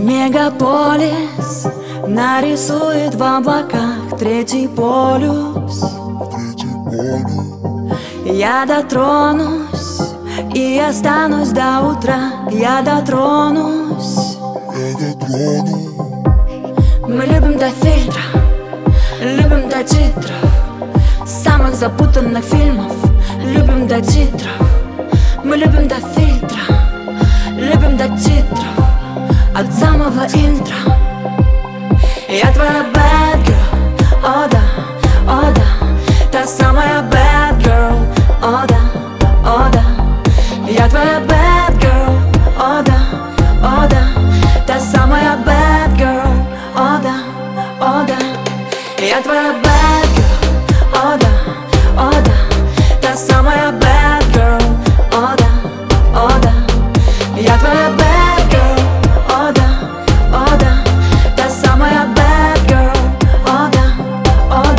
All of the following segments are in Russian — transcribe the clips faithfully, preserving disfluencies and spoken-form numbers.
Мегаполис нарисует в облаках третий полюс. Третий полюс. Я дотронусь и останусь до утра. Я дотронусь. Я дотронусь. Мы любим до фильтра, любим до титров самых запутанных фильмов. Любим до титров. Мы любим до фильтра, любим до титров от самого интро. Я твоя bad girl, о да, о да, та самая bad girl, о да, о да. Я твоя bad girl, о да, о да, та самая bad girl, о да, о да. Я твоя bad girl, о да, о да, та самая bad girl, о да, о да. Я твоя bad girl, о да, о да, та самая bad girl, о да, о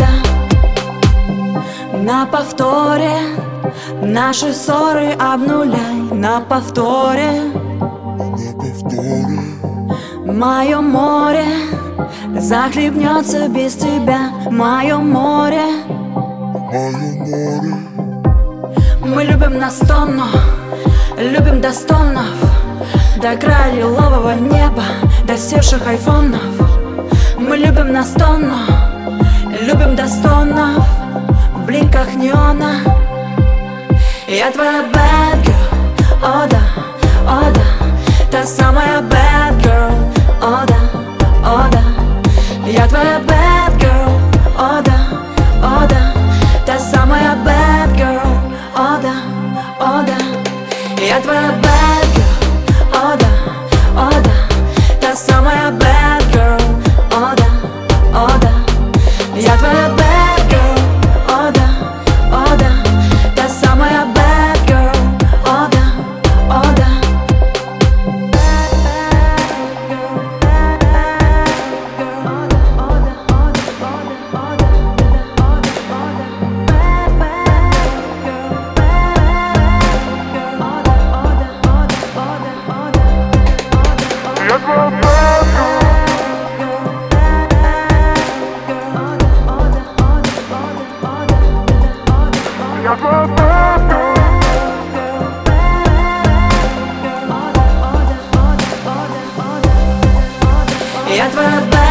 да. На повторе наши ссоры обнуляй. На повторе, На повторе. мое море захлебнется без тебя. Мое море. Мое море. Мы любим на сто, но любим до стонов, до края лилового неба, до севших айфонов. Мы любим на сто, но любим до стонов, в бликах неона. Я твоя bad girl, о да, о да, та самая bad girl, о да, о да. Я твоя bad girl, о да, о да, та самая bad girl, о да, о да. Я твоя bad girl, о да, о да, та самая bad girl, о да, о да. Я твоя bad girl, о да, о да, та самая bad girl, о да, о да. Я твоя bad girl.